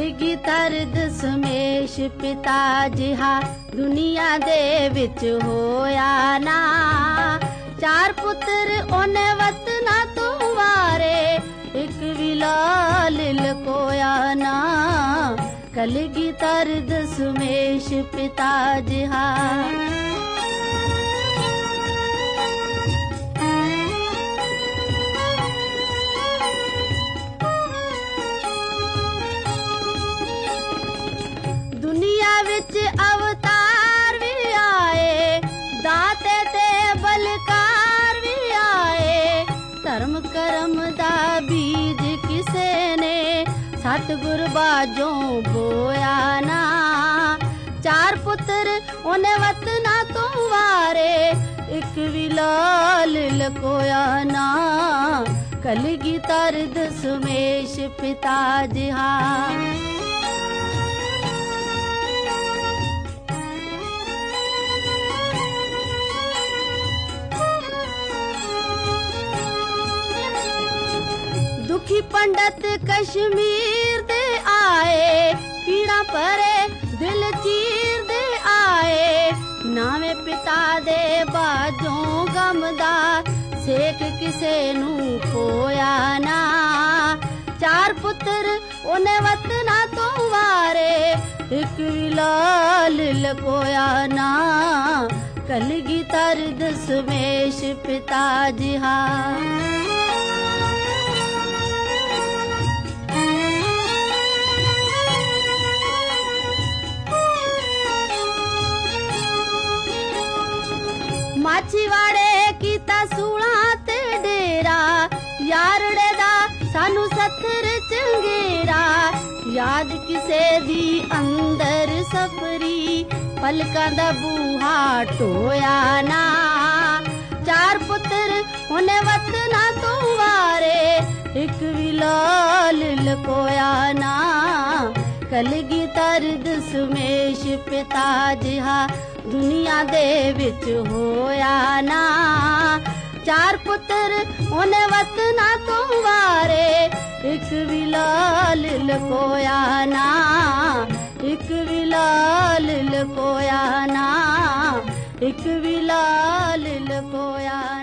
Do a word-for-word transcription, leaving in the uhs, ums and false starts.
ਕਲਗੀ ਧਰ ਦਸ਼ਮੇਸ਼ ਪਿਤਾ ਜਿਹਾ ਦੁਨੀਆ ਦੇ ਵਿੱਚ ਹੋਇਆ ਨਾ। ਚਾਰ ਪੁੱਤਰ ਉਹਨੇ ਵਤਨਾਂ ਤੋਂ ਵਾਰੇ, ਇੱਕ ਵੀ ਲਾਲ ਲਕੋਇਆ ਨਾ। ਕਲਗੀ ਧਰ ਦਸ਼ਮੇਸ਼ ਪਿਤਾ ਜਿਹਾ। ਦੁਨੀਆ ਵਿੱਚ ਅਵਤਾਰ ਵੀ ਆਏ, ਦਾਤੇ ਤੇ ਬਲਕਾਰ ਵੀ ਆਏ। ਧਰਮ ਕਰਮ ਦਾ ਬੀਜ ਕਿਸੇ ਨੇ ਸਤਿਗੁਰ ਬਾਝੋਂ ਬੋਇਆ ਨਾ। ਚਾਰ ਪੁੱਤਰ ਉਹਨੇ ਵਤਨਾਂ ਤੋਂ ਵਾਰੇ, ਇੱਕ ਵੀ ਲਾਲ ਲਕੋਇਆ ਨਾ। ਕਲਗੀ ਧਰ ਦਸ਼ਮੇਸ਼ ਪਿਤਾ ਜਿਹਾ। ਦੁਖੀ ਪੰਡਤ ਕਸ਼ਮੀਰ ਦੇ ਆਏ, ਪੀੜਾ ਭਰੇ ਦਿਲ ਚੀਰ ਦੇ ਆਏ। ਨਾਵੇਂ ਪਿਤਾ ਦੇ ਬਾਝੋਂ ਗਮ ਦਾ ਸੇਕ ਕਿਸੇ ਨੂੰ ਖੋਇਆ ਨਾ। ਚਾਰ ਪੁੱਤਰ ਉਹਨੇ ਵਤਨਾਂ ਤੋਂ ਵਾਰੇ, ਇੱਕ ਵੀ ਲਾਲ ਲਕੋਇਆ ਨਾ। ਕਲਗੀ ਧਰ ਦਸ਼ਮੇਸ਼ ਪਿਤਾ ਜਿਹਾ। ਮਾਛੀਵਾੜੇ ਕੀਤਾ ਸੂਲਾਂ ਤੇ ਡੇਰਾ, ਯਾਰੜੇ ਦਾ ਸਾਨੂੰ ਸੱਥਰ ਚੰਗੇਰਾ। ਯਾਦ ਕਿਸੇ ਦੀ ਅੰਦਰ ਸਫਰੀ, ਪਲਕਾਂ ਦਾ ਬੂਹਾ ਢੋਇਆ ਨਾ। ਚਾਰ ਪੁੱਤਰ ਉਹਨੇ ਵਤਨਾਂ ਤੋਂ ਵਾਰੇ, ਇੱਕ ਵੀ ਲਾਲ ਲਕੋਇਆ ਨਾ। ਕਲਗੀ ਧਰ ਦਸ਼ਮੇਸ਼ ਪਿਤਾ ਜਿਹਾ ਦੁਨੀਆ ਦੇ ਵਿੱਚ ਹੋਇਆ ਨਾ। ਚਾਰ ਪੁੱਤਰ ਉਹਨੇ ਵਤਨਾਂ ਤੋਂ ਵਾਰੇ, ਇੱਕ ਵੀ ਲਾਲ ਲਕੋਇਆ ਨਾ। ਇੱਕ ਵੀ ਲਾਲ ਲਕੋਇਆ ਨਾ। ਇੱਕ ਵੀ ਲਾਲ ਲਕੋਇਆ